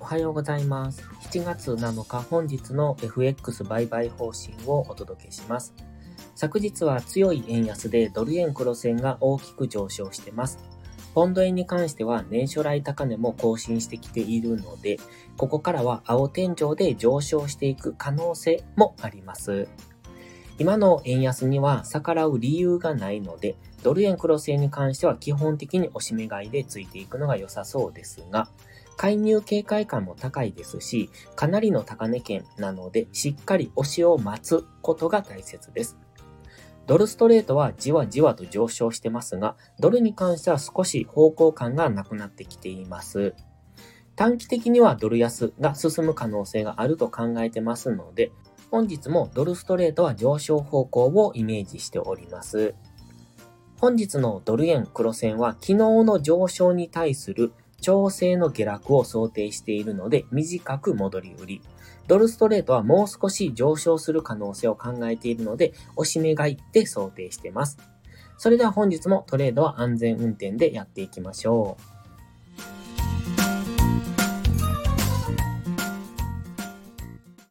はようございます。7月7日本日の FX 売買方針をお届けします。昨日は強い円安でドル円黒線が大きく上昇しています。ポンド円に関しては年初来高値も更新してきているので、ここからは青天井で上昇していく可能性もあります。今の円安には逆らう理由がないので、ドル円黒線に関しては基本的に押し目買いでついていくのが良さそうですが、介入警戒感も高いですし、かなりの高値圏なので、しっかり押しを待つことが大切です。ドルストレートはじわじわと上昇してますが、ドルに関しては少し方向感がなくなってきています。短期的にはドル安が進む可能性があると考えてますので、本日もドルストレートは上昇方向をイメージしております。本日のドル円黒線は昨日の上昇に対する調整の下落を想定しているので短く戻り売り。ドルストレートはもう少し上昇する可能性を考えているので押し目買いで想定しています。それでは本日もトレードは安全運転でやっていきましょう。